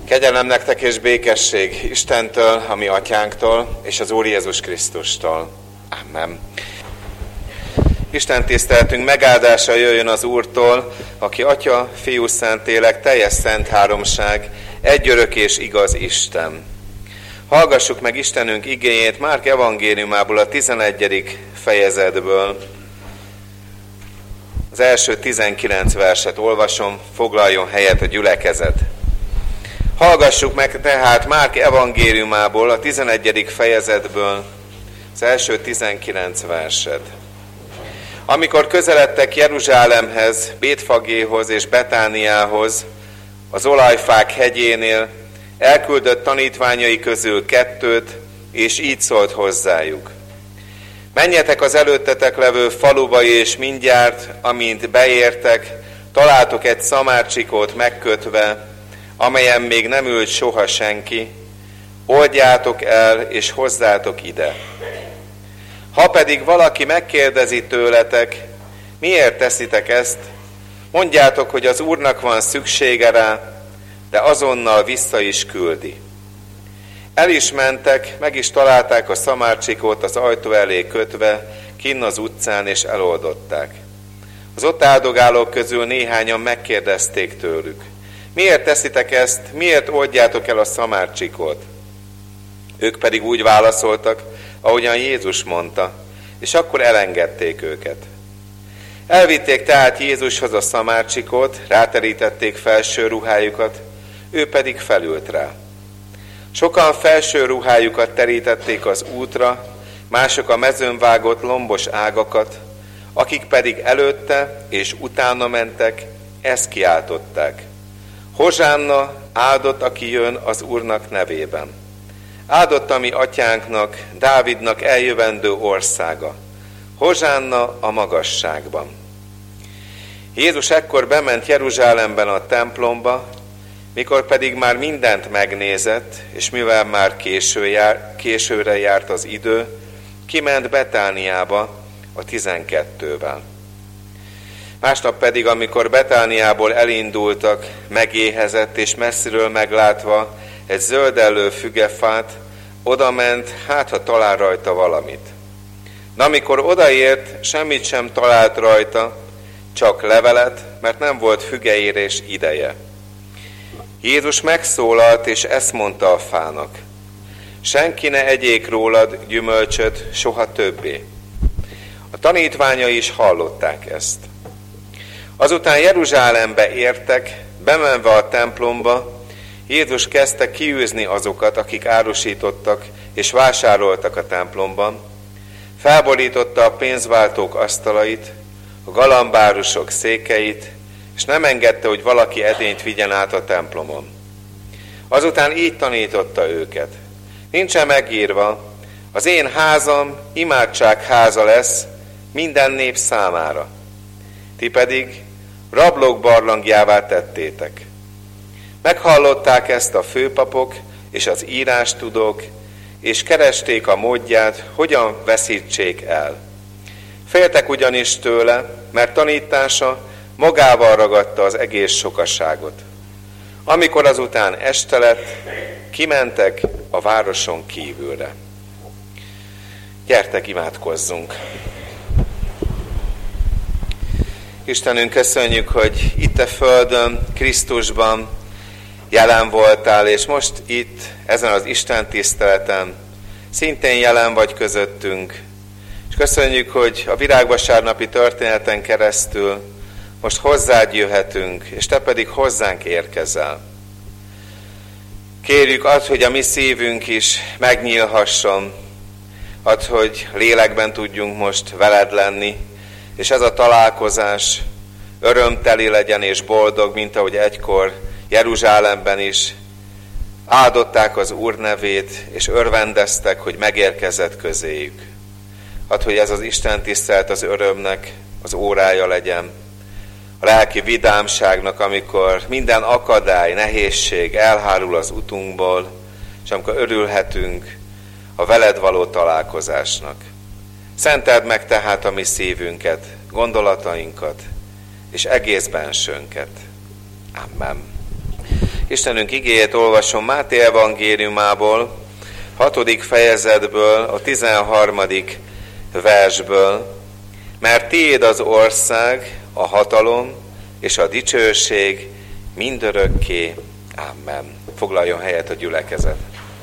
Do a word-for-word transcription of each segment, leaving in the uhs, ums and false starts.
Kegyelem nektek és békesség Istentől, a mi atyánktól, és az Úr Jézus Krisztustól. Amen. Isten tiszteletünk megáldása jöjjön az Úrtól, aki Atya, Fiú, Szentlélek, teljes szent háromság, egy örök és igaz Isten. Hallgassuk meg Istenünk igéjét Márk evangéliumából, a tizenegyedik fejezetből. Az első tizenkilenc verset olvasom, foglaljon helyet a gyülekezet. Hallgassuk meg tehát Márk evangéliumából, a tizenegyedik fejezetből, az első tizenkilenc verset. Amikor közeledtek Jeruzsálemhez, Bétfagéhoz és Betániához, az olajfák hegyénél, elküldött tanítványai közül kettőt, és így szólt hozzájuk. Menjetek az előttetek levő faluba, és mindjárt, amint beértek, találtok egy szamárcsikót megkötve, amelyen még nem ült soha senki, oldjátok el, és hozzátok ide. Ha pedig valaki megkérdezi tőletek, miért teszitek ezt, mondjátok, hogy az Úrnak van szüksége rá, de azonnal vissza is küldi. El is mentek, meg is találták a szamárcsikót az ajtó elé kötve, kinn az utcán, és eloldották. Az ott áldogálók közül néhányan megkérdezték tőlük, miért teszitek ezt, miért oldjátok el a szamárcsikót? Ők pedig úgy válaszoltak, ahogyan Jézus mondta, és akkor elengedték őket. Elvitték tehát Jézushoz a szamárcsikót, ráterítették felső ruhájukat, ő pedig felült rá. Sokan felső ruhájukat terítették az útra, mások a mezőn vágott lombos ágakat, akik pedig előtte és utána mentek, ezt kiáltották. Hozsánna, áldott, aki jön az Úrnak nevében. Áldott a mi atyánknak, Dávidnak eljövendő országa. Hozsánna a magasságban. Jézus ekkor bement Jeruzsálemben a templomba, mikor pedig már mindent megnézett, és mivel már késő jár, későre járt az idő, kiment Betániába a tizenkettővel. Másnap pedig, amikor Betániából elindultak, megéhezett, és messziről meglátva egy zöldellő fügefát, odament, hát ha talál rajta valamit. De amikor odaért, semmit sem talált rajta, csak levelet, mert nem volt fügeérés ideje. Jézus megszólalt, és ezt mondta a fának. Senki ne egyék rólad gyümölcsöt soha többé. A tanítványai is hallották ezt. Azután Jeruzsálembe értek, bemenve a templomba, Jézus kezdte kiűzni azokat, akik árusítottak és vásároltak a templomban, felborította a pénzváltók asztalait, a galambárusok székeit, és nem engedte, hogy valaki edényt vigyen át a templomon. Azután így tanította őket. Nincsen megírva, az én házam imádság háza lesz minden nép számára. Ti pedig rablók barlangjává tettétek. Meghallották ezt a főpapok és az írástudók, és keresték a módját, hogyan veszítsék el. Féltek ugyanis tőle, mert tanítása magával ragadta az egész sokaságot. Amikor azután este lett, kimentek a városon kívülre. Gyertek, imádkozzunk! Istenünk, köszönjük, hogy itt a földön, Krisztusban jelen voltál, és most itt, ezen az Isten tiszteleten szintén jelen vagy közöttünk. És köszönjük, hogy a virágvasárnapi történeten keresztül most hozzád jöhetünk, és te pedig hozzánk érkezel. Kérjük add, hogy a mi szívünk is megnyílhasson, add, hogy lélekben tudjunk most veled lenni, és ez a találkozás örömteli legyen és boldog, mint ahogy egykor Jeruzsálemben is áldották az Úr nevét, és örvendeztek, hogy megérkezett közéjük. Add, hogy ez az Isten tisztelet az örömnek az órája legyen, a lelki vidámságnak, amikor minden akadály, nehézség elhárul az utunkból, és amikor örülhetünk a veled való találkozásnak. Szenteld meg tehát a mi szívünket, gondolatainkat, és egész bensőnket. Amen. Istenünk igéjét olvasom Máté evangéliumából, hatodik fejezetből, a tizenharmadik versből. Mert tiéd az ország, a hatalom és a dicsőség mindörökké. Amen. Foglaljon helyet a gyülekezet.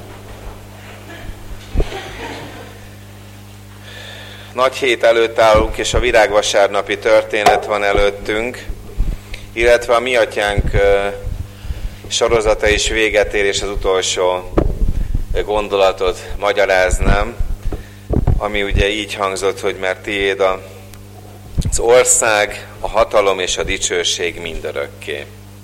Nagy hét előtt állunk, és a virágvasárnapi történet van előttünk, illetve a Mi Atyánk sorozata is véget ér, és az utolsó gondolatot magyaráznám, ami ugye így hangzott, hogy mert tiéd az ország, a hatalom és a dicsőség mindörökké.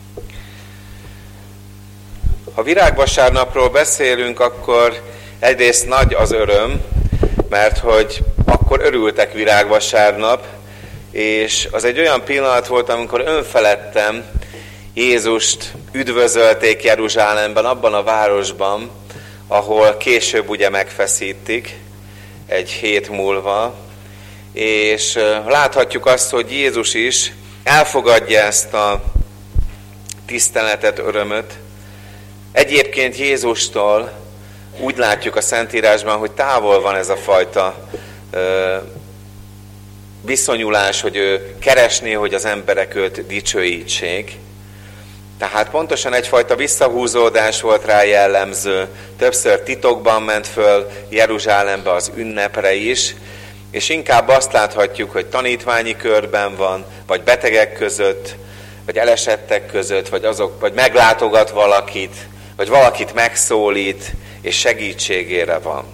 Ha virágvasárnapról beszélünk, akkor egyrészt nagy az öröm, mert hogy akkor örültek virágvasárnap, és az egy olyan pillanat volt, amikor önfeledten Jézust üdvözölték Jeruzsálemben, abban a városban, ahol később ugye megfeszítik egy hét múlva, és láthatjuk azt, hogy Jézus is elfogadja ezt a tiszteletet, örömöt. Egyébként Jézustól úgy látjuk a Szentírásban, hogy távol van ez a fajta ö, viszonyulás, hogy ő keresné, hogy az emberek őt dicsőítsék. Tehát pontosan egyfajta visszahúzódás volt rá jellemző. Többször titokban ment föl Jeruzsálembe az ünnepre is, és inkább azt láthatjuk, hogy tanítványi körben van, vagy betegek között, vagy elesettek között, vagy, azok, vagy meglátogat valakit, vagy valakit megszólít, és segítségére van.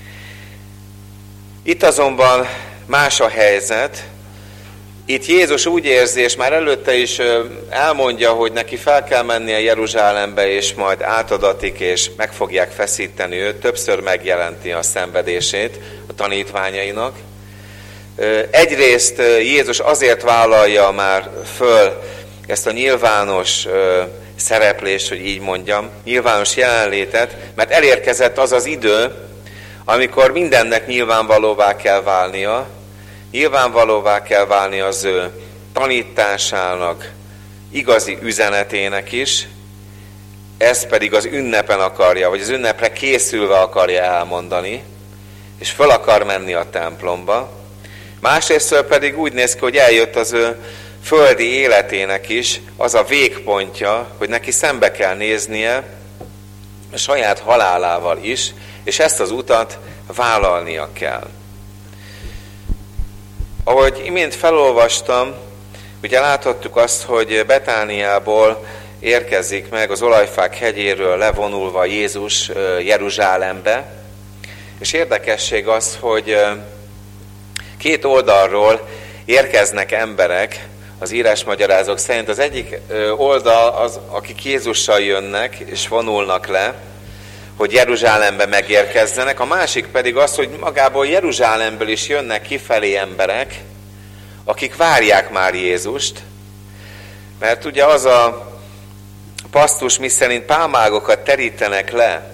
Itt azonban más a helyzet. Itt Jézus úgy érzi, és már előtte is elmondja, hogy neki fel kell mennie Jeruzsálembe, és majd átadatik, és meg fogják feszíteni őt. Többször megjelenti a szenvedését a tanítványainak. Egyrészt Jézus azért vállalja már föl ezt a nyilvános szereplést, hogy így mondjam, nyilvános jelenlétet, mert elérkezett az az idő, amikor mindennek nyilvánvalóvá kell válnia, nyilvánvalóvá kell válni az ő tanításának, igazi üzenetének is, ez pedig az ünnepen akarja, vagy az ünnepre készülve akarja elmondani, és föl akar menni a templomba. Másrésztől pedig úgy néz ki, hogy eljött az ő földi életének is az a végpontja, hogy neki szembe kell néznie a saját halálával is, és ezt az utat vállalnia kell. Ahogy imént felolvastam, ugye láthattuk azt, hogy Betániából érkezik meg az Olajfák hegyéről levonulva Jézus Jeruzsálembe, és érdekesség az, hogy két oldalról érkeznek emberek, az írásmagyarázók szerint. Az egyik oldal az, akik Jézussal jönnek és vonulnak le, hogy Jeruzsálembe megérkezzenek, a másik pedig az, hogy magából Jeruzsálemből is jönnek kifelé emberek, akik várják már Jézust, mert ugye az a pasztus, miszerint pálmaágokat terítenek le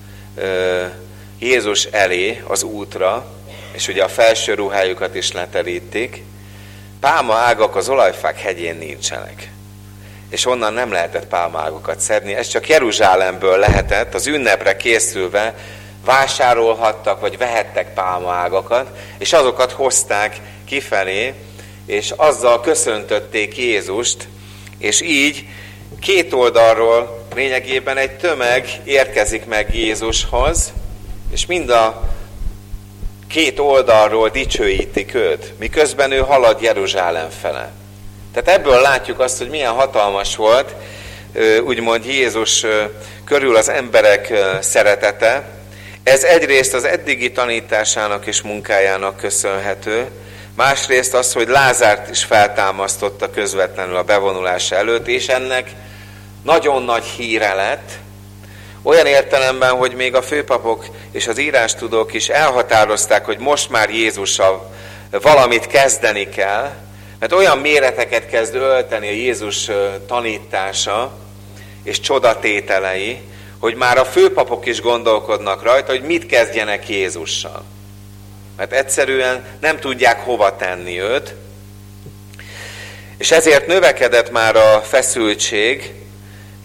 Jézus elé az útra, és ugye a felső ruhájukat is leterítik, pálmaágak az Olajfák hegyén nincsenek. És onnan nem lehetett pálmaágokat szedni, ez csak Jeruzsálemből lehetett, az ünnepre készülve vásárolhattak, vagy vehettek pálmaágakat, és azokat hozták kifelé, és azzal köszöntötték Jézust, és így két oldalról lényegében egy tömeg érkezik meg Jézushoz, és mind a két oldalról dicsőítik őt, miközben ő halad Jeruzsálem fele. Tehát ebből látjuk azt, hogy milyen hatalmas volt, úgymond Jézus körül az emberek szeretete. Ez egyrészt az eddigi tanításának és munkájának köszönhető, másrészt az, hogy Lázárt is feltámasztotta közvetlenül a bevonulása előtt, és ennek nagyon nagy híre lett, olyan értelemben, hogy még a főpapok és az írástudók is elhatározták, hogy most már Jézussal valamit kezdeni kell, mert olyan méreteket kezd ölteni a Jézus tanítása és csodatételei, hogy már a főpapok is gondolkodnak rajta, hogy mit kezdjenek Jézussal. Mert egyszerűen nem tudják hova tenni őt, és ezért növekedett már a feszültség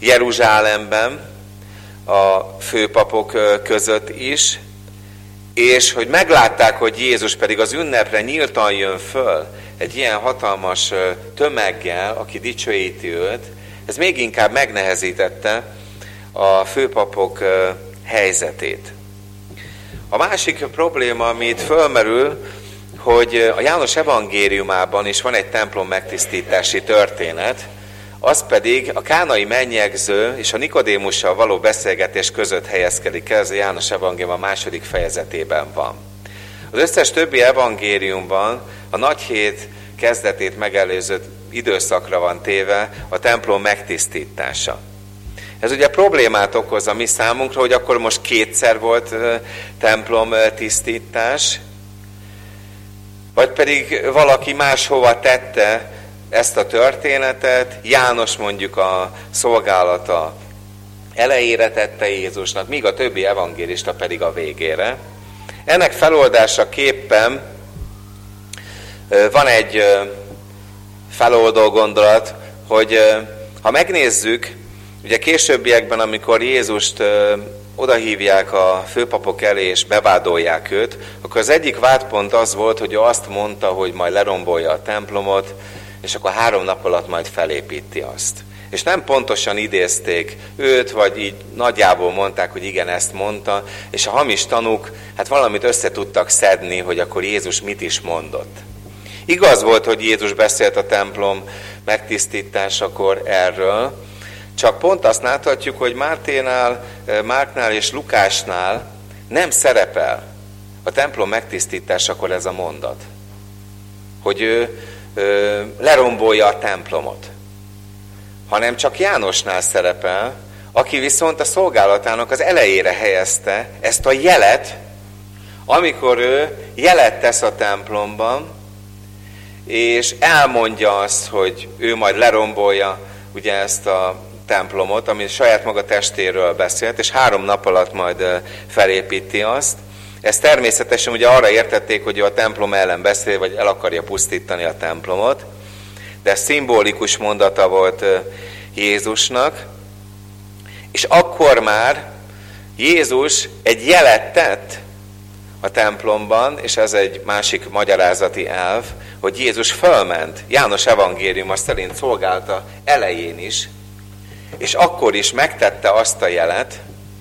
Jeruzsálemben, a főpapok között is, és hogy meglátták, hogy Jézus pedig az ünnepre nyíltan jön föl, egy ilyen hatalmas tömeggel, aki dicsőíti őt, ez még inkább megnehezítette a főpapok helyzetét. A másik probléma, ami itt fölmerül, hogy a János evangéliumában is van egy templom megtisztítási történet, az pedig a kánai mennyegző és a Nikodémussal való beszélgetés között helyezkedik el, ez a János evangélium a második fejezetében van. Az összes többi evangéliumban a nagy hét kezdetét megelőző időszakra van téve a templom megtisztítása. Ez ugye problémát okoz a mi számunkra, hogy akkor most kétszer volt templom tisztítás, vagy pedig valaki máshova tette ezt a történetet, János mondjuk a szolgálata elejére tette Jézusnak, míg a többi evangélista pedig a végére. Ennek feloldása képpen van egy feloldó gondolat, hogy ha megnézzük, ugye későbbiekben, amikor Jézust odahívják a főpapok elé és bevádolják őt, akkor az egyik vádpont az volt, hogy ő azt mondta, hogy majd lerombolja a templomot, és akkor három nap alatt majd felépíti azt. És nem pontosan idézték őt, vagy így nagyjából mondták, hogy igen, ezt mondta, és a hamis tanúk hát valamit össze tudtak szedni, hogy akkor Jézus mit is mondott. Igaz volt, hogy Jézus beszélt a templom megtisztításakor erről, csak pont azt láthatjuk, hogy Máténál, Márknál és Lukásnál nem szerepel a templom megtisztításakor ez a mondat, hogy ő ö, lerombolja a templomot, hanem csak Jánosnál szerepel, aki viszont a szolgálatának az elejére helyezte ezt a jelet, amikor ő jelet tesz a templomban, és elmondja azt, hogy ő majd lerombolja ugye ezt a templomot, ami saját maga testéről beszélt, és három nap alatt majd felépíti azt. Ezt természetesen ugye arra értették, hogy ő a templom ellen beszél, vagy el akarja pusztítani a templomot, de ez szimbolikus mondata volt Jézusnak, és akkor már Jézus egy jelet tett a templomban, és ez egy másik magyarázati elv, hogy Jézus fölment, János evangéliuma szerint szolgálta elején is, és akkor is megtette azt a jelet,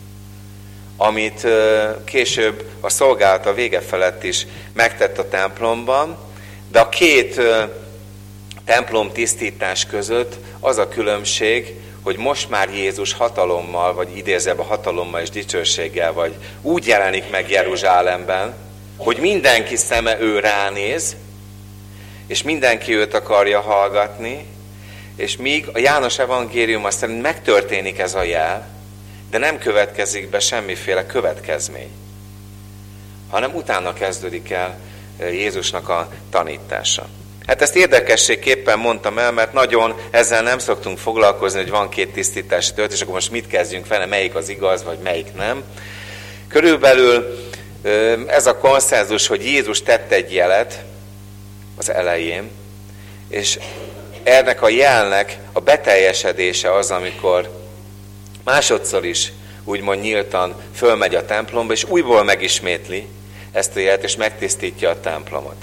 amit később a szolgálata vége felett is megtett a templomban, de a két templom tisztítás között az a különbség, hogy most már Jézus hatalommal, vagy idézőbb a hatalommal és dicsőséggel, vagy úgy jelenik meg Jeruzsálemben, hogy mindenki szeme ő ránéz, és mindenki őt akarja hallgatni, és míg a János evangéliuma szerint megtörténik ez a jel, de nem következik be semmiféle következmény, hanem utána kezdődik el Jézusnak a tanítása. Hát ezt érdekességképpen mondtam el, mert nagyon ezzel nem szoktunk foglalkozni, hogy van két tisztítási történet, és akkor most mit kezdjünk vele, melyik az igaz, vagy melyik nem. Körülbelül ez a konszenzus, hogy Jézus tett egy jelet az elején, és ennek a jelnek a beteljesedése az, amikor másodszor is úgymond nyíltan fölmegy a templomba, és újból megismétli ezt a jelet, és megtisztítja a templomot.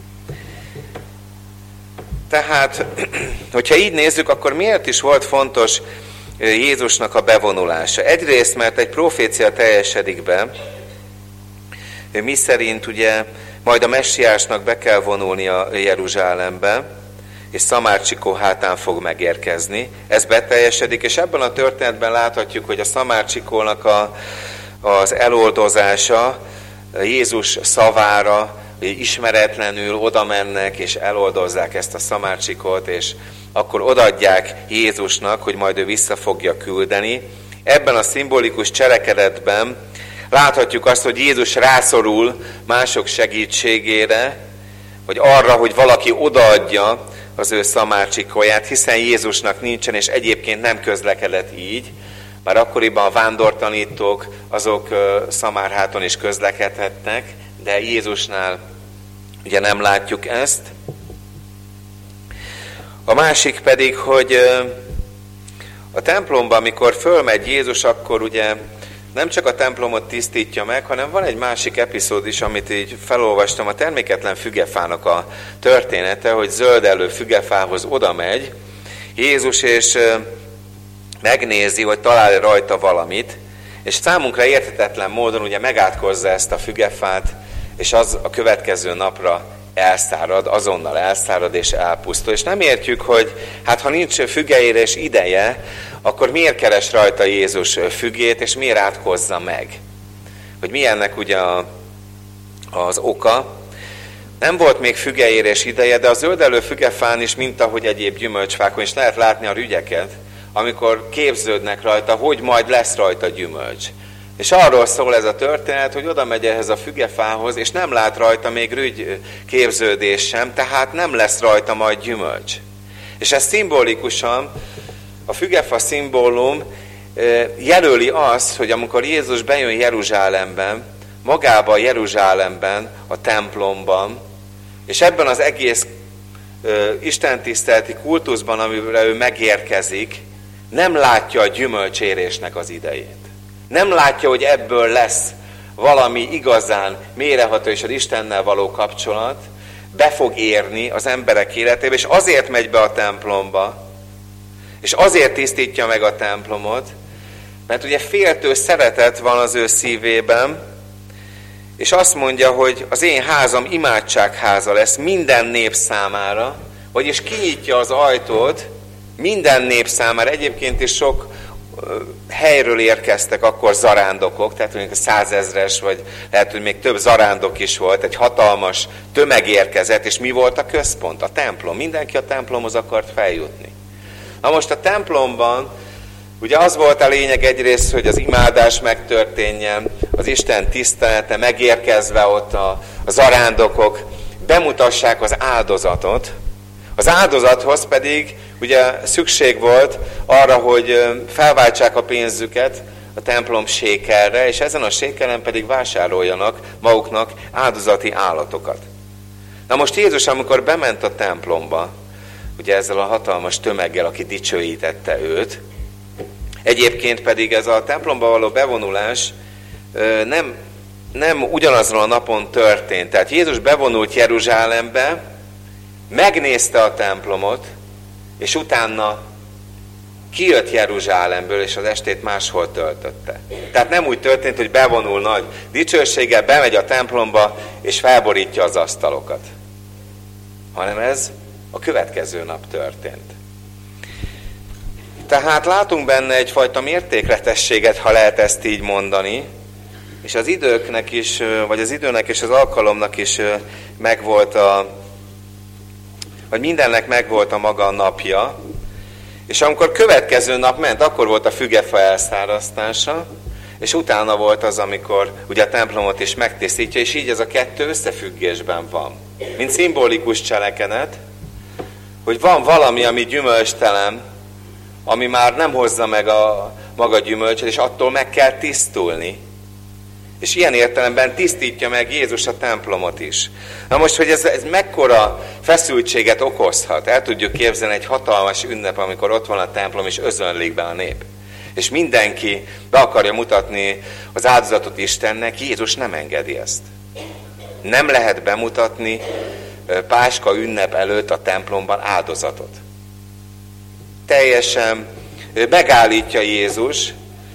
Tehát, hogyha így nézzük, akkor miért is volt fontos Jézusnak a bevonulása? Egyrészt, mert egy profécia teljesedik be, mi szerint ugye majd a messiásnak be kell vonulnia Jeruzsálembe, és Szamárcsikó hátán fog megérkezni. Ez beteljesedik, és ebben a történetben láthatjuk, hogy a Szamárcsikónak a, az eloldozása Jézus szavára, ismeretlenül oda mennek, és eloldozzák ezt a Szamárcsikót, és akkor odaadják Jézusnak, hogy majd ő vissza fogja küldeni. Ebben a szimbolikus cselekedetben láthatjuk azt, hogy Jézus rászorul mások segítségére, vagy arra, hogy valaki odaadja az ő szamárcsikóját, hiszen Jézusnak nincsen, és egyébként nem közlekedett így, már akkoriban a vándortanítók azok Szamárháton is közlekedhettek, de Jézusnál ugye nem látjuk ezt. A másik pedig, hogy A templomba, amikor fölmegy Jézus, akkor ugye nem csak a templomot tisztítja meg, hanem van egy másik epizód is, amit így felolvastam, a terméketlen fügefának a története, hogy zöldelő fügefához oda megy Jézus, és megnézi, hogy talál rajta valamit, és számunkra érthetetlen módon ugye megátkozza ezt a fügefát, és az a következő napra elszárad, azonnal elszárad és elpusztul. És nem értjük, hogy hát ha nincs fügeérés ideje, akkor miért keres rajta Jézus fügét, és miért átkozza meg? Hogy mi ennek ugye a, az oka? Nem volt még fügeérés ideje, de a zöldelő fügefán is, mint ahogy egyéb gyümölcsfákon is lehet látni a rügyeket, amikor képződnek rajta, hogy majd lesz rajta gyümölcs. És arról szól ez a történet, hogy oda megy ehhez a fügefához, és nem lát rajta még rügy képződés sem, tehát nem lesz rajta majd gyümölcs. És ez szimbolikusan, a fügefa szimbólum jelöli azt, hogy amikor Jézus bejön Jeruzsálemben, magában Jeruzsálemben, a templomban, és ebben az egész istentiszteleti kultuszban, amire ő megérkezik, nem látja a gyümölcsérésnek az idejét. Nem látja, hogy ebből lesz valami igazán mélyreható és az Istennel való kapcsolat, be fog érni az emberek életébe, és azért megy be a templomba, és azért tisztítja meg a templomot, mert ugye féltő szeretet van az ő szívében, és azt mondja, hogy az én házam imádságháza lesz minden nép számára, vagyis kinyitja az ajtót minden nép számára. Egyébként is sok helyről érkeztek akkor zarándokok, tehát mondjuk százezres, vagy lehet, hogy még több zarándok is volt, egy hatalmas tömeg érkezett, és mi volt a központ? A templom. Mindenki a templomhoz akart feljutni. Na most a templomban ugye az volt a lényeg egyrészt, hogy az imádás megtörténjen, az Isten tisztelete, megérkezve ott a, a zarándokok bemutassák az áldozatot. Az áldozathoz pedig ugye szükség volt arra, hogy felváltsák a pénzüket a templom sékelre, és ezen a sékelen pedig vásároljanak maguknak áldozati állatokat. Na most Jézus, amikor bement a templomba, ugye ezzel a hatalmas tömeggel, aki dicsőítette őt, egyébként pedig ez a templomba való bevonulás nem, nem ugyanazon a napon történt. Tehát Jézus bevonult Jeruzsálembe, megnézte a templomot, és utána kijött Jeruzsálemből, és az estét máshol töltötte. Tehát nem úgy történt, hogy bevonul nagy dicsőséggel, bemegy a templomba, és felborítja az asztalokat. Hanem ez a következő nap történt. Tehát látunk benne egyfajta mértékletességet, ha lehet ezt így mondani, és az időknek is, vagy az időnek és az alkalomnak is megvolt a, vagy mindennek megvolt a maga napja, és amikor következő nap ment, akkor volt a fügefa elszárasztása, és utána volt az, amikor ugye a templomot is megtisztítja, és így ez a kettő összefüggésben van. Mint szimbolikus cselekedet, hogy van valami, ami gyümölcstelen, ami már nem hozza meg a maga gyümölcsöt, és attól meg kell tisztulni. És ilyen értelemben tisztítja meg Jézus a templomot is. Na most, hogy ez, ez mekkora feszültséget okozhat, el tudjuk képzelni egy hatalmas ünnep, amikor ott van a templom, és özönlik be a nép. És mindenki be akarja mutatni az áldozatot Istennek, Jézus nem engedi ezt. Nem lehet bemutatni Páska ünnep előtt a templomban áldozatot. Teljesen megállítja Jézus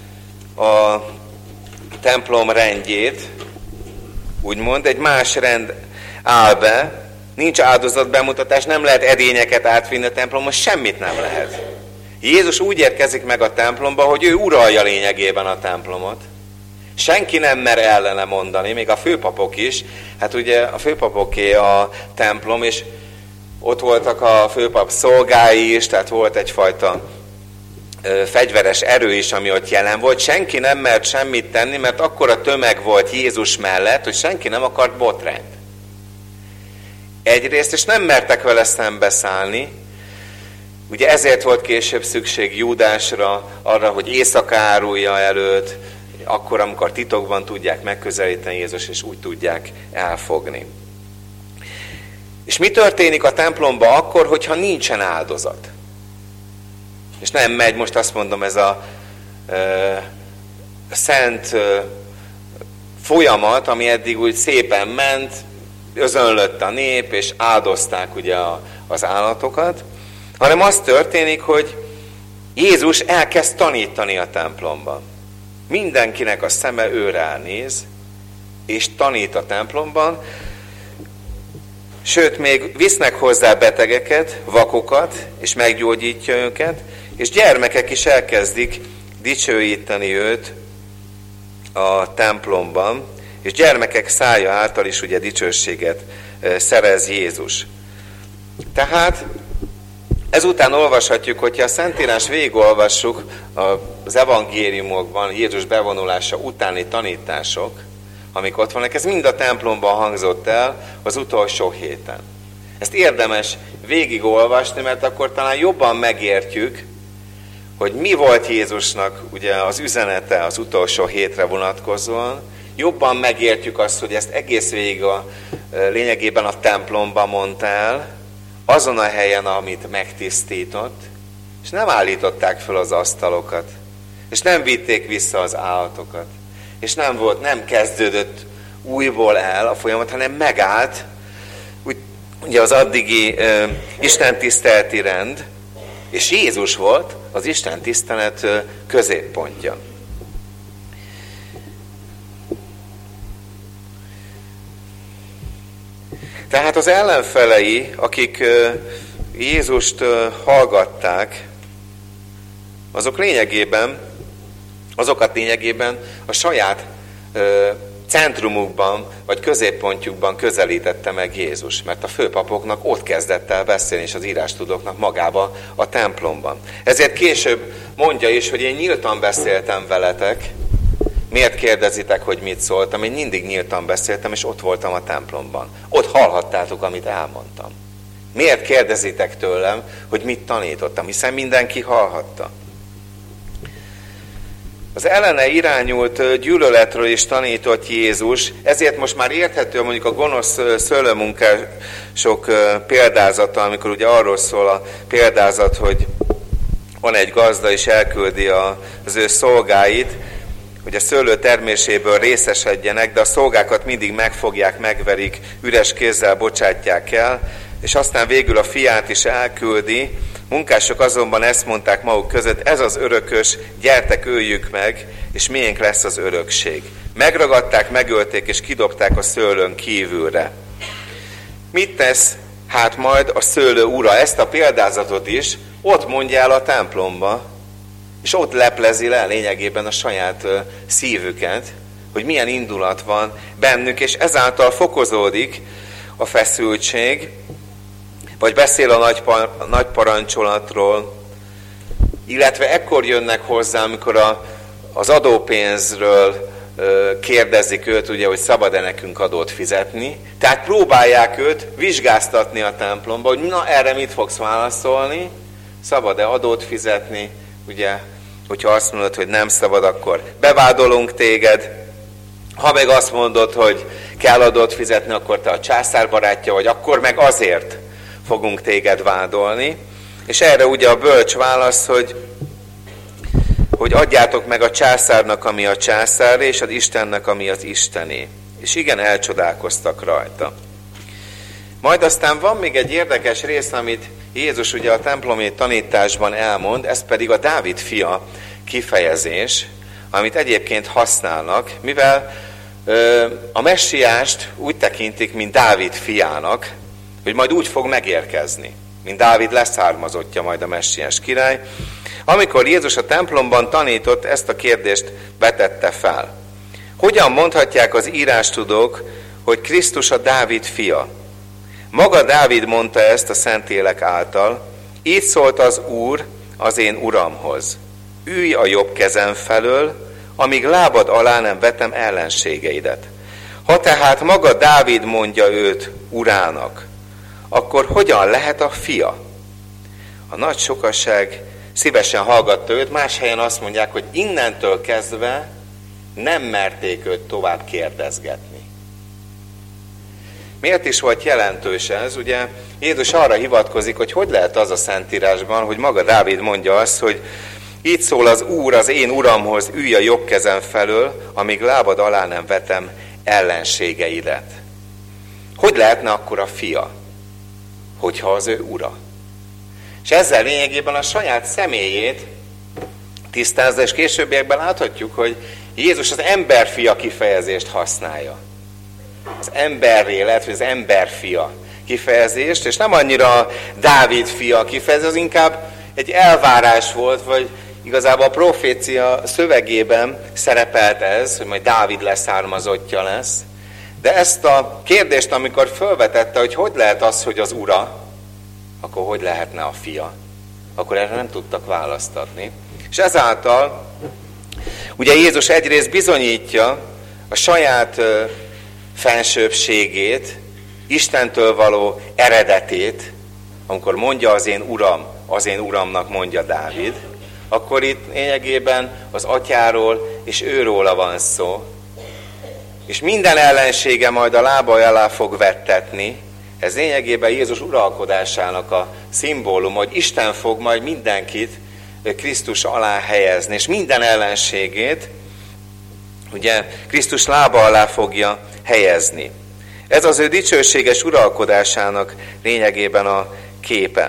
a templom rendjét, úgymond egy más rend áll be, nincs áldozat bemutatás, nem lehet edényeket átvinni a templomon, semmit nem lehet. Jézus úgy érkezik meg a templomba, hogy ő uralja lényegében a templomot. Senki nem mer ellene mondani, még a főpapok is. Hát ugye a főpapoké a templom, és ott voltak a főpap szolgái is, tehát volt egyfajta ö, fegyveres erő is, ami ott jelen volt. Senki nem mert semmit tenni, mert akkora tömeg volt Jézus mellett, hogy senki nem akart botrányt. Egyrészt, és nem mertek vele szembeszállni. Ugye ezért volt később szükség Júdásra, arra, hogy éjszaka árulja előtt, akkor, amikor titokban tudják megközelíteni Jézus, és úgy tudják elfogni. És mi történik a templomban akkor, hogyha nincsen áldozat? És nem megy, most azt mondom, ez a ö, szent ö, folyamat, ami eddig úgy szépen ment, özönlött a nép, és áldozták ugye a, az állatokat, hanem az történik, hogy Jézus elkezd tanítani a templomban. Mindenkinek a szeme őre elnéz, és tanít a templomban, sőt, még visznek hozzá betegeket, vakokat, és meggyógyítja őket, és gyermekek is elkezdik dicsőíteni őt a templomban, és gyermekek szája által is ugye dicsőséget szerez Jézus. Tehát ezután olvashatjuk, hogyha a Szentírás végigolvassuk az evangéliumokban, Jézus bevonulása utáni tanítások, amik ott vannak, ez mind a templomban hangzott el az utolsó héten. Ezt érdemes végigolvasni, mert akkor talán jobban megértjük, hogy mi volt Jézusnak ugye az üzenete az utolsó hétre vonatkozóan, jobban megértjük azt, hogy ezt egész végig a lényegében a templomban mondta el, azon a helyen, amit megtisztított, és nem állították fel az asztalokat, és nem vitték vissza az állatokat, és nem volt, nem kezdődött újból el a folyamat, hanem megállt, úgy, ugye az addigi uh, istentiszteleti rend, és Jézus volt az istentisztelet uh, középpontja. Tehát az ellenfelei, akik uh, Jézust uh, hallgatták, azok lényegében, azokat lényegében a saját ö, centrumukban, vagy középpontjukban közelítette meg Jézus. Mert a főpapoknak ott kezdett el beszélni, és az írástudóknak magába a templomban. Ezért később mondja is, hogy én nyíltan beszéltem veletek. Miért kérdezitek, hogy mit szóltam? Én mindig nyíltan beszéltem, és ott voltam a templomban. Ott hallhattátok, amit elmondtam. Miért kérdezitek tőlem, hogy mit tanítottam? Hiszen mindenki hallhatta. Az ellene irányult gyűlöletről is tanított Jézus, ezért most már érthető mondjuk a gonosz szőlőmunkások példázata, amikor ugye arról szól a példázat, hogy van egy gazda, és elküldi az ő szolgáit, hogy a szőlő terméséből részesedjenek, de a szolgákat mindig megfogják, megverik, üres kézzel bocsátják el, és aztán végül a fiát is elküldi. Munkások azonban ezt mondták maguk között, ez az örökös, gyertek, öljük meg, és miénk lesz az örökség. Megragadták, megölték, és kidobták a szőlőn kívülre. Mit tesz hát majd a szőlő ura? Ezt a példázatot is ott mondja el a templomba, és ott leplezi le lényegében a saját szívüket, hogy milyen indulat van bennük, és ezáltal fokozódik a feszültség, vagy beszél a nagy, a nagy parancsolatról, illetve ekkor jönnek hozzá, amikor a, az adópénzről ö, kérdezik őt, ugye, hogy szabad-e nekünk adót fizetni. Tehát próbálják őt vizsgáztatni a templomba, hogy na erre mit fogsz válaszolni, szabad-e adót fizetni, ugye, hogyha azt mondod, hogy nem szabad, akkor bevádolunk téged. Ha meg azt mondod, hogy kell adót fizetni, akkor te a császár barátja vagy, akkor meg azért fogunk téged vádolni. És erre ugye a bölcs válasz, hogy, hogy adjátok meg a császárnak, ami a császáré, és az Istennek, ami az Istené. És igen, elcsodálkoztak rajta. Majd aztán van még egy érdekes rész, amit Jézus ugye a templomi tanításban elmond, ez pedig a Dávid fia kifejezés, amit egyébként használnak, mivel ö, a messiást úgy tekintik, mint Dávid fiának, hogy majd úgy fog megérkezni, mint Dávid leszármazottja majd a messiás király. Amikor Jézus a templomban tanított, ezt a kérdést vetette fel. Hogyan mondhatják az írástudók, hogy Krisztus a Dávid fia? Maga Dávid mondta ezt a Szentlélek által, így szólt az Úr az én uramhoz. Ülj a jobb kezem felől, amíg lábad alá nem vetem ellenségeidet. Ha tehát maga Dávid mondja őt urának, akkor hogyan lehet a fia? A nagy sokaság szívesen hallgatta őt, más helyen azt mondják, hogy innentől kezdve nem merték őt tovább kérdezgetni. Miért is volt jelentős ez? Ugye Jézus arra hivatkozik, hogy hogy lehet az a Szentírásban, hogy maga Dávid mondja azt, hogy így szól az Úr az én Uramhoz, ülj a jobb kezem felől, amíg lábad alá nem vetem ellenségeidet. Hogy lehetne akkor a fia, hogyha az ő ura? És ezzel lényegében a saját személyét tisztázza, és későbbiekben láthatjuk, hogy Jézus az emberfia kifejezést használja. Az emberré lehet, hogy az emberfia kifejezést, és nem annyira Dávid fia kifejezés, az inkább egy elvárás volt, vagy igazából a profécia szövegében szerepelt ez, hogy majd Dávid leszármazottja lesz. De ezt a kérdést, amikor felvetette, hogy hogy lehet az, hogy az ura, akkor hogy lehetne a fia? Akkor erre nem tudtak választ adni. És ezáltal ugye Jézus egyrészt bizonyítja a saját fensőbbségét, Istentől való eredetét, amikor mondja az én uram, az én uramnak mondja Dávid, akkor itt lényegében az atyáról és őróla van szó. És minden ellensége majd a lábai alá fog vettetni. Ez lényegében Jézus uralkodásának a szimbólum, hogy Isten fog majd mindenkit Krisztus alá helyezni, és minden ellenségét ugye Krisztus lába alá fogja helyezni. Ez az ő dicsőséges uralkodásának lényegében a képe.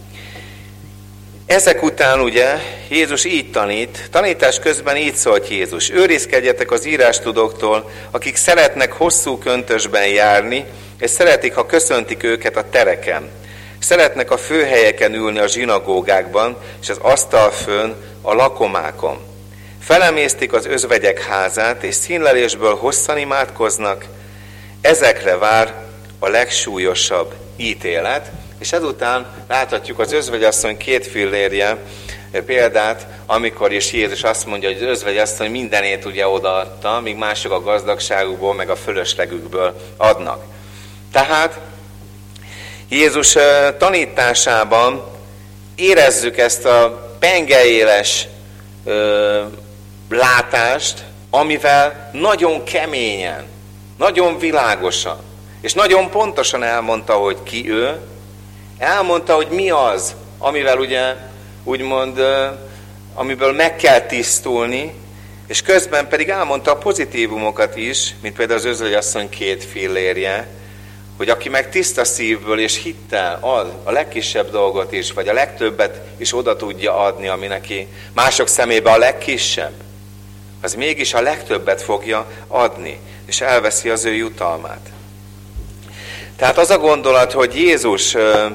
Ezek után ugye Jézus így tanít, tanítás közben így szólt Jézus: őrizkedjetek az írástudóktól, akik szeretnek hosszú köntösben járni, és szeretik, ha köszöntik őket a tereken. Szeretnek a főhelyeken ülni a zsinagógákban, és az asztalfőn a lakomákon. Felemésztik az özvegyek házát, és színlelésből hosszan imádkoznak. Ezekre vár a legsúlyosabb ítélet. És ezután láthatjuk az özvegyasszony két fillérje példát, amikor is Jézus azt mondja, hogy az özvegyasszony mindenét ugye odaadta, míg mások a gazdagságukból, meg a fölöslegükből adnak. Tehát Jézus tanításában érezzük ezt a pengeéles ö, látást, amivel nagyon keményen, nagyon világosan, és nagyon pontosan elmondta, hogy ki ő, elmondta, hogy mi az, amivel ugye úgymond, amiből meg kell tisztulni, és közben pedig elmondta a pozitívumokat is, mint például az özvegyasszony két fillérje, hogy aki meg tiszta szívből és hittel ad a legkisebb dolgot is, vagy a legtöbbet is oda tudja adni, ami neki mások szemébe a legkisebb, az mégis a legtöbbet fogja adni, és elveszi az ő jutalmát. Tehát az a gondolat, hogy Jézus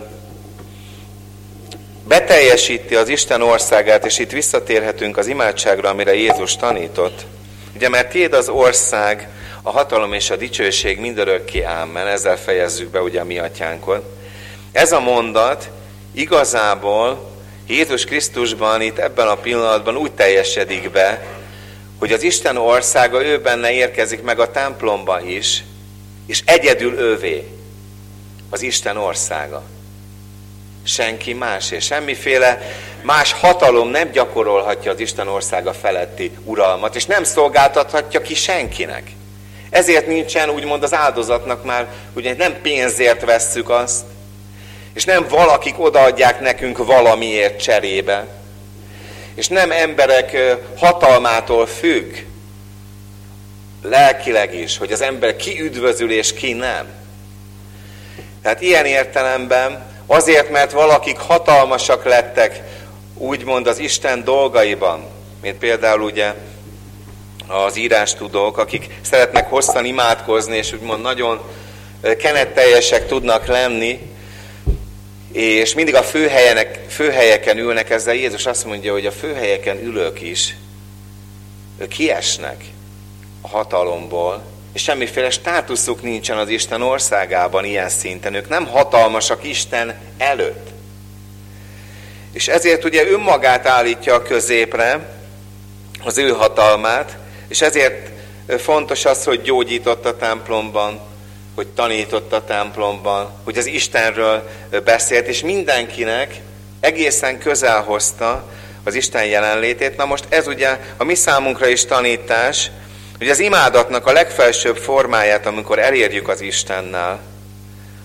beteljesíti az Isten országát, és itt visszatérhetünk az imádságra, amire Jézus tanított. Ugye, mert tiéd az ország, a hatalom és a dicsőség mindörökké, ámen, ezzel fejezzük be ugye a mi atyánkot. Ez a mondat igazából Jézus Krisztusban itt ebben a pillanatban úgy teljesedik be, hogy az Isten országa ő benne érkezik meg a templomba is, és egyedül ővé az Isten országa. Senki más, és semmiféle más hatalom nem gyakorolhatja az Isten országa feletti uralmat, és nem szolgáltathatja ki senkinek. Ezért nincsen úgymond az áldozatnak már, ugye nem pénzért vesszük azt, és nem valakik odaadják nekünk valamiért cserébe, és nem emberek hatalmától függ, lelkileg is, hogy az ember ki üdvözül és ki nem. Tehát ilyen értelemben azért, mert valakik hatalmasak lettek, úgymond az Isten dolgaiban, mint például ugye az írástudók, akik szeretnek hosszan imádkozni, és úgymond nagyon kenetteljesek tudnak lenni, és mindig a főhelyenek, főhelyeken ülnek, ezzel Jézus azt mondja, hogy a főhelyeken ülők is kiesnek a hatalomból, és semmiféle státuszuk nincsen az Isten országában ilyen szinten. Ők nem hatalmasak Isten előtt. És ezért ugye önmagát állítja a középre, az ő hatalmát, és ezért fontos az, hogy gyógyított a templomban, hogy tanított a templomban, hogy az Istenről beszélt, és mindenkinek egészen közel hozta az Isten jelenlétét. Na most ez ugye a mi számunkra is tanítás, hogy az imádatnak a legfelsőbb formáját, amikor elérjük az Istennel,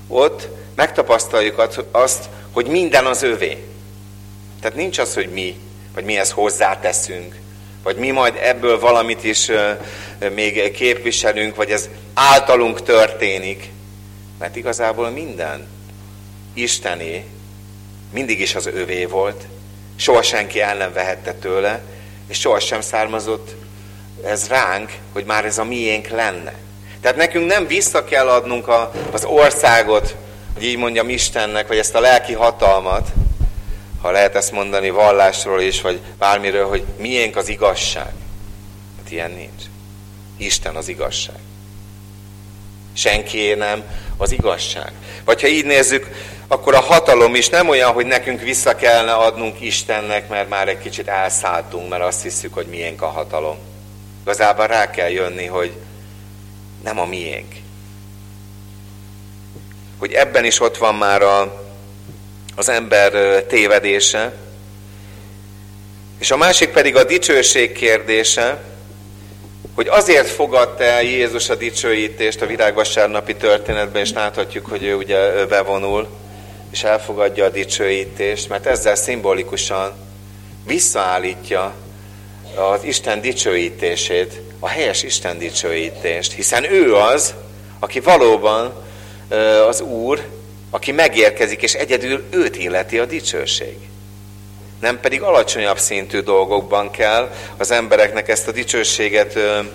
ott megtapasztaljuk azt, hogy minden az övé. Tehát nincs az, hogy mi, vagy mi ezt hozzáteszünk, vagy mi majd ebből valamit is még képviselünk, vagy ez általunk történik. Mert igazából minden Istené, mindig is az övé volt, soha senki el nem vehette tőle, és sohasem származott ez ránk, hogy már ez a miénk lenne. Tehát nekünk nem vissza kell adnunk a, az országot, hogy így mondjam, Istennek, vagy ezt a lelki hatalmat, ha lehet ezt mondani vallásról is, vagy bármiről, hogy miénk az igazság. Hát ilyen nincs. Isten az igazság. Senkié nem az igazság. Vagy ha így nézzük, akkor a hatalom is nem olyan, hogy nekünk vissza kellene adnunk Istennek, mert már egy kicsit elszálltunk, mert azt hiszük, hogy miénk a hatalom. Igazából rá kell jönni, hogy nem a miénk. Hogy ebben is ott van már a, az ember tévedése. És a másik pedig a dicsőség kérdése, hogy azért fogadta el Jézus a dicsőítést a virágvasárnapi történetben, és láthatjuk, hogy ő ugye bevonul, és elfogadja a dicsőítést, mert ezzel szimbolikusan visszaállítja az Isten dicsőítését, a helyes Isten dicsőítést, hiszen ő az, aki valóban az Úr, aki megérkezik, és egyedül őt illeti a dicsőség. Nem pedig alacsonyabb szintű dolgokban kell az embereknek ezt a dicsőséget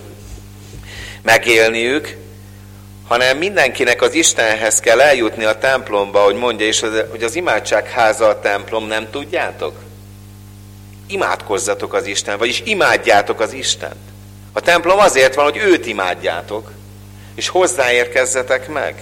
megélniük, hanem mindenkinek az Istenhez kell eljutni a templomba, hogy mondja is, hogy az imádságháza a templom, nem tudjátok? Imádkozzatok az Isten, vagyis imádjátok az Istent. A templom azért van, hogy őt imádjátok, és hozzáérkezzetek meg.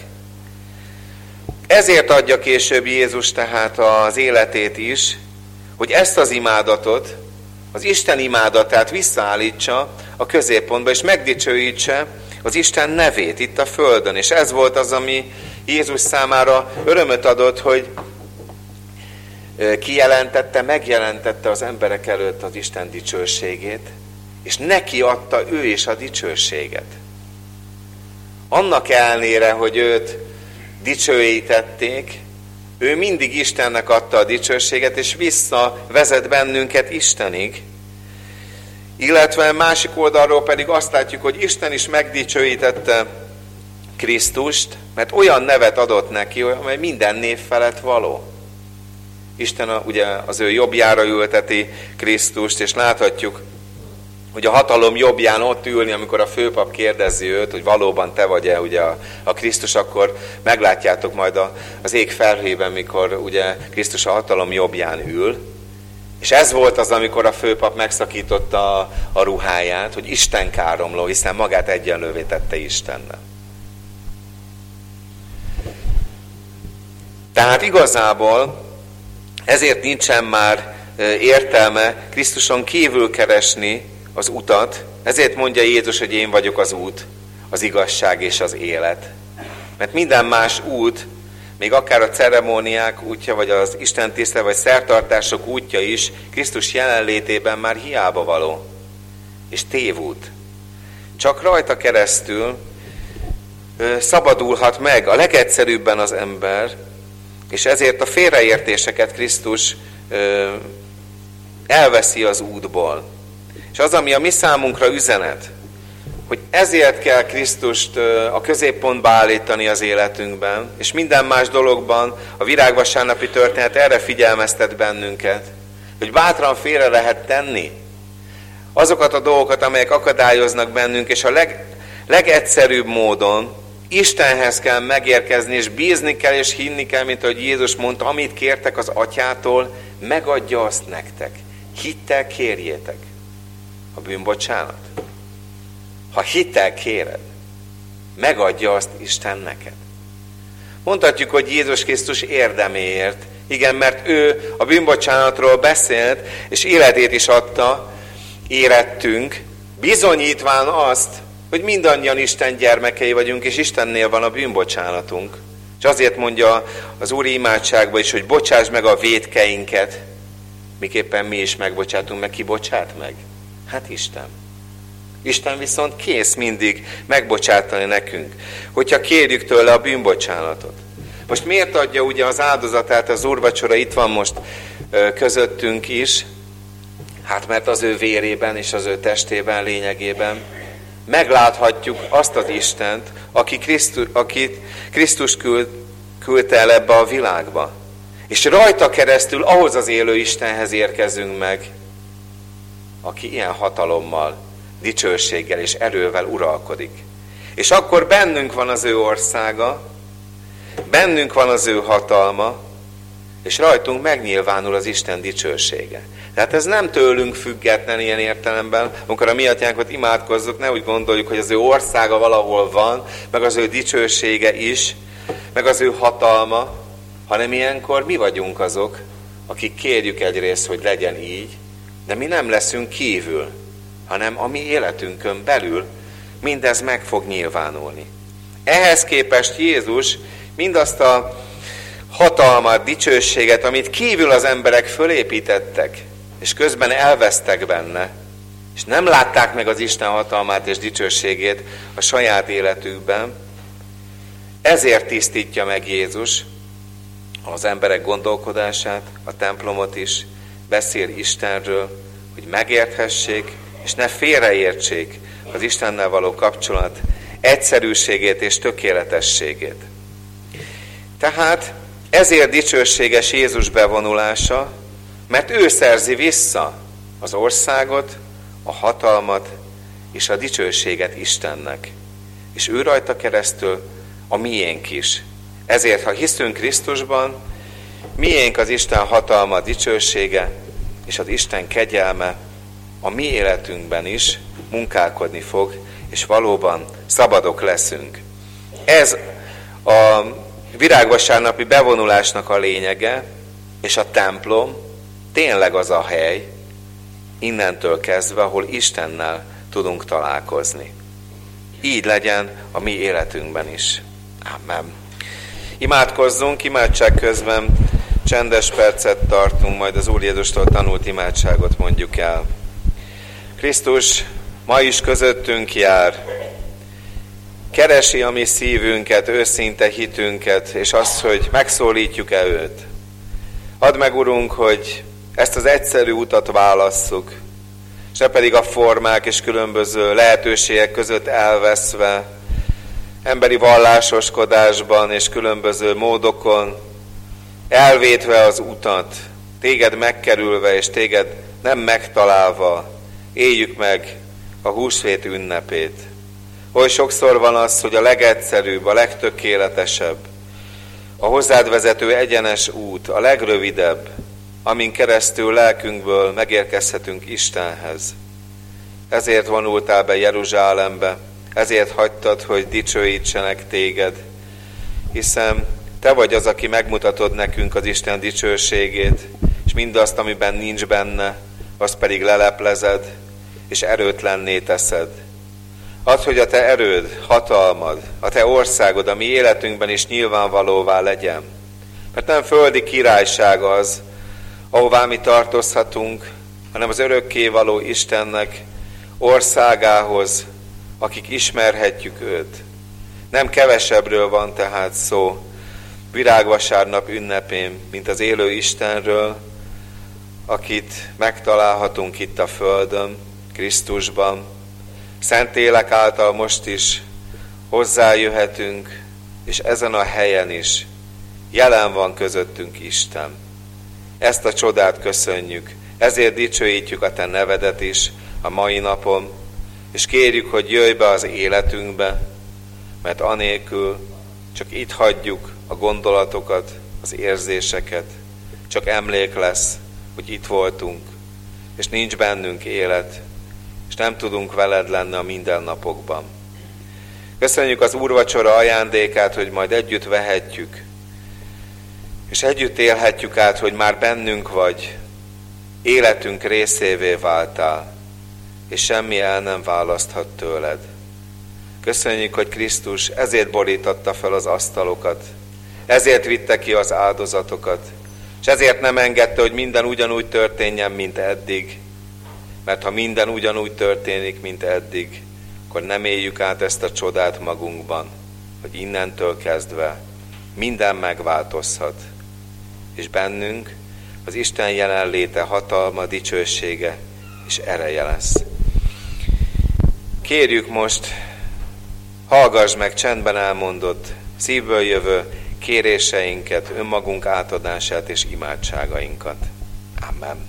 Ezért adja később Jézus tehát az életét is, hogy ezt az imádatot, az Isten imádatát visszaállítsa a középpontba, és megdicsőítse az Isten nevét itt a földön. És ez volt az, ami Jézus számára örömöt adott, hogy kijelentette, megjelentette az emberek előtt az Isten dicsőségét, és neki adta ő is a dicsőséget. Annak ellenére, hogy őt dicsőítették, ő mindig Istennek adta a dicsőséget, és visszavezet bennünket Istenig. Illetve másik oldalról pedig azt látjuk, hogy Isten is megdicsőítette Krisztust, mert olyan nevet adott neki, amely minden név felett való. Isten ugye az ő jobbjára ülteti Krisztust, és láthatjuk, hogy a hatalom jobbján ott ülni, amikor a főpap kérdezi őt, hogy valóban te vagy-e ugye a, a Krisztus, akkor meglátjátok majd a, az ég felhőben, mikor ugye Krisztus a hatalom jobbján ül. És ez volt az, amikor a főpap megszakította a, a ruháját, hogy Isten káromló, hiszen magát egyenlővé tette Istennel. Tehát igazából ezért nincsen már értelme Krisztuson kívül keresni az utat, ezért mondja Jézus, hogy én vagyok az út, az igazság és az élet. Mert minden más út, még akár a ceremóniák útja, vagy az istentisztelet, vagy szertartások útja is Krisztus jelenlétében már hiába való, és tévút. Csak rajta keresztül ö, szabadulhat meg a legegyszerűbben az ember, és ezért a félreértéseket Krisztus ö, elveszi az útból. És az, ami a mi számunkra üzenet, hogy ezért kell Krisztust a középpontba állítani az életünkben, és minden más dologban a virágvasárnapi történet erre figyelmeztet bennünket, hogy bátran félre lehet tenni azokat a dolgokat, amelyek akadályoznak bennünk, és a leg, legegyszerűbb módon Istenhez kell megérkezni, és bízni kell, és hinni kell, mint ahogy Jézus mondta, amit kértek az Atyától, megadja azt nektek. Hittel kérjétek a bűnbocsánat. Ha hittel kéred, megadja azt Isten neked. Mondhatjuk, hogy Jézus Krisztus érdeméért. Igen, mert ő a bűnbocsánatról beszélt, és életét is adta, érettünk, bizonyítván azt, hogy mindannyian Isten gyermekei vagyunk, és Istennél van a bűnbocsánatunk. És azért mondja az Úri imádságban is, hogy bocsáss meg a vétkeinket, miképpen mi is megbocsátunk, meg ki bocsát meg? Hát Isten. Isten viszont kész mindig megbocsátani nekünk, hogyha kérjük tőle a bűnbocsánatot. Most miért adja ugye az áldozatát az úrvacsora, itt van most közöttünk is? Hát mert az ő vérében és az ő testében lényegében megláthatjuk azt az Istent, aki Krisztus, akit Krisztus küld, küldte el ebbe a világba. És rajta keresztül ahhoz az élő Istenhez érkezünk meg, aki ilyen hatalommal, dicsőséggel és erővel uralkodik. És akkor bennünk van az ő országa, bennünk van az ő hatalma, és rajtunk megnyilvánul az Isten dicsősége. Tehát ez nem tőlünk független ilyen értelemben, amikor a mi atyánkat imádkozzuk, ne úgy gondoljuk, hogy az ő országa valahol van, meg az ő dicsősége is, meg az ő hatalma, hanem ilyenkor mi vagyunk azok, akik kérjük egyrészt, hogy legyen így, de mi nem leszünk kívül, hanem a mi életünkön belül mindez meg fog nyilvánulni. Ehhez képest Jézus mindazt a hatalmat, dicsőséget, amit kívül az emberek fölépítettek, és közben elvesztek benne, és nem látták meg az Isten hatalmát és dicsőségét a saját életükben, ezért tisztítja meg Jézus az emberek gondolkodását, a templomot is, beszél Istenről, hogy megérthessék, és ne félreértsék az Istennel való kapcsolat egyszerűségét és tökéletességét. Tehát ezért dicsőséges Jézus bevonulása, mert ő szerzi vissza az országot, a hatalmat és a dicsőséget Istennek. És ő rajta keresztül a miénk is. Ezért, ha hiszünk Krisztusban, miénk az Isten hatalma, dicsősége és az Isten kegyelme a mi életünkben is munkálkodni fog, és valóban szabadok leszünk. Ez a virágvasárnapi bevonulásnak a lényege, és a templom tényleg az a hely, innentől kezdve, ahol Istennel tudunk találkozni. Így legyen a mi életünkben is. Amen. Imádkozzunk, imádság közben csendes percet tartunk, majd az Úr Jézustól tanult imádságot mondjuk el. Krisztus ma is közöttünk jár, keresi a mi szívünket, őszinte hitünket, és azt, hogy megszólítjuk-e őt. Add meg, Urunk, hogy ezt az egyszerű utat válasszuk, és ne pedig a formák és különböző lehetőségek között elveszve, emberi vallásoskodásban és különböző módokon, elvétve az utat, téged megkerülve és téged nem megtalálva, éljük meg a húsvét ünnepét. Oly sokszor van az, hogy a legegyszerűbb, a legtökéletesebb, a hozzád vezető egyenes út, a legrövidebb, amin keresztül lelkünkből megérkezhetünk Istenhez. Ezért vonultál be Jeruzsálembe, ezért hagytad, hogy dicsőítsenek téged, hiszen te vagy az, aki megmutatod nekünk az Isten dicsőségét, és mindazt, amiben nincs benne, azt pedig leleplezed, és erőtlenné teszed. Add, hogy a te erőd, hatalmad, a te országod a mi életünkben is nyilvánvalóvá legyen. Mert nem földi királyság az, ahová mi tartozhatunk, hanem az örökkévaló Istennek országához, akik ismerhetjük őt. Nem kevesebbről van tehát szó virágvasárnap ünnepén, mint az élő Istenről, akit megtalálhatunk itt a földön, Krisztusban. Szentélek által most is hozzájöhetünk, és ezen a helyen is jelen van közöttünk Isten. Ezt a csodát köszönjük, ezért dicsőítjük a te nevedet is a mai napon, és kérjük, hogy jöjj be az életünkbe, mert anélkül csak itt hagyjuk a gondolatokat, az érzéseket, csak emlék lesz, hogy itt voltunk, és nincs bennünk élet, és nem tudunk veled lenni a mindennapokban. Köszönjük az úrvacsora ajándékát, hogy majd együtt vehetjük, és együtt élhetjük át, hogy már bennünk vagy, életünk részévé váltál, és semmi el nem választhat tőled. Köszönjük, hogy Krisztus ezért borította fel az asztalokat, ezért vitte ki az áldozatokat, és ezért nem engedte, hogy minden ugyanúgy történjen, mint eddig. Mert ha minden ugyanúgy történik, mint eddig, akkor nem éljük át ezt a csodát magunkban, hogy innentől kezdve minden megváltozhat, és bennünk az Isten jelenléte, hatalma, dicsősége és ereje lesz. Kérjük most, hallgass meg csendben elmondott, szívből jövő kéréseinket, önmagunk átadását és imádságainkat. Amen.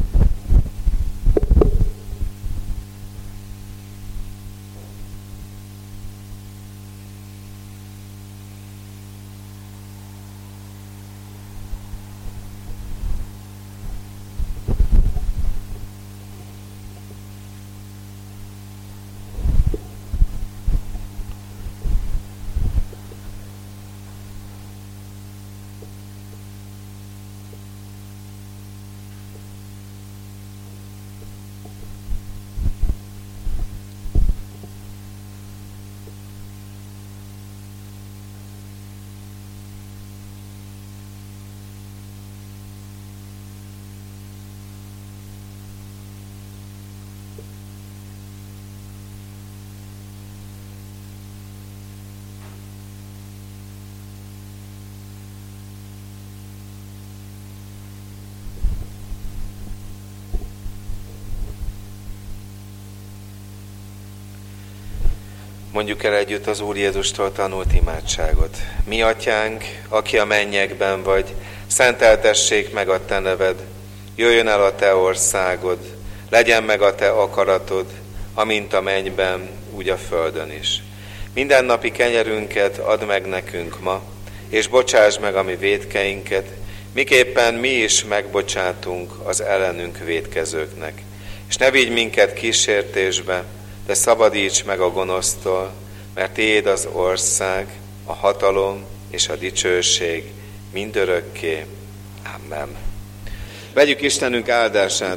Mondjuk el együtt az Úr Jézustól tanult imádságot. Mi atyánk, aki a mennyekben vagy, szenteltessék meg a te neved, jöjjön el a te országod, legyen meg a te akaratod, amint a mennyben, úgy a földön is. Mindennapi kenyerünket add meg nekünk ma, és bocsáss meg a mi vétkeinket, miképpen mi is megbocsátunk az ellenünk vétkezőknek. És ne vigy minket kísértésbe, de szabadíts meg a gonosztól, mert tiéd az ország, a hatalom és a dicsőség mindörökké. Amen. Vegyük Istenünk áldását.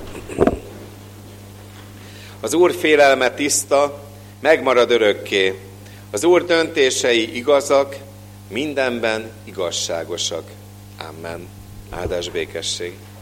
Az Úr félelme tiszta, megmarad örökké. Az Úr döntései igazak, mindenben igazságosak. Amen. Áldás békesség.